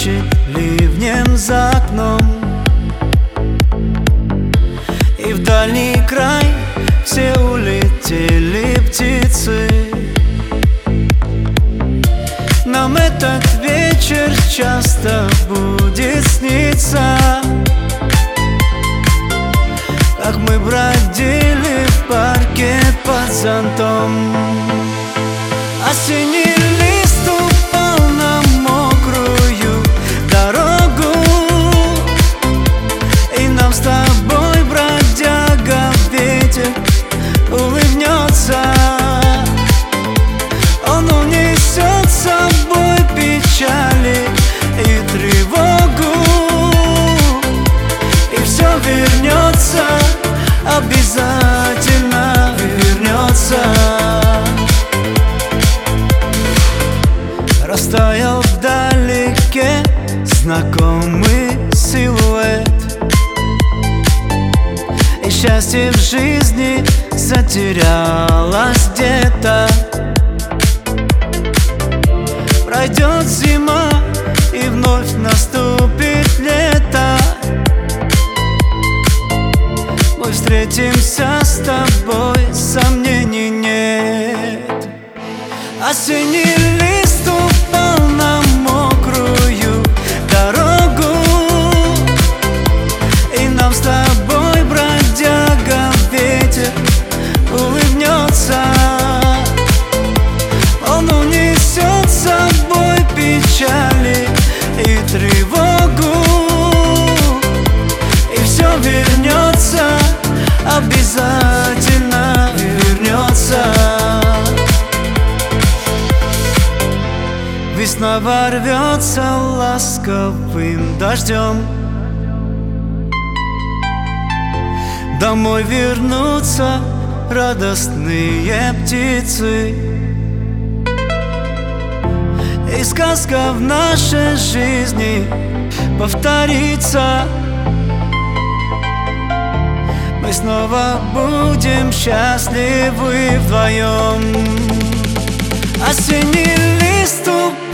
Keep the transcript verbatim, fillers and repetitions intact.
ночи ливнем за окном, и в дальний край все улетели птицы. Нам этот вечер часто будет сниться, как мы бродили в парке под зонтом. Осенний лист упал на мокрую дорогу, и нам с тобой, бродяга, ветер улыбнется. Он унесет с собой печали и тревогу, и все вернется, обязательно вернется. Растаял вдалеке знакомый силуэт, и счастье в жизни затерялось где-то. Пройдет зима, и вновь наступит лето. Мы встретимся с тобой, сомнений нет. Осенний лист упал на мокрую дорогу, и нам с тобой, бродяга, ветер улыбнется. Он унесет с собой печали и тревогу, и все вернется, обязательно вернется. Весна ворвется ласковым дождем, домой вернутся радостные птицы, и сказка в нашей жизни повторится. Мы снова будем счастливы вдвоем. Осенний лист упал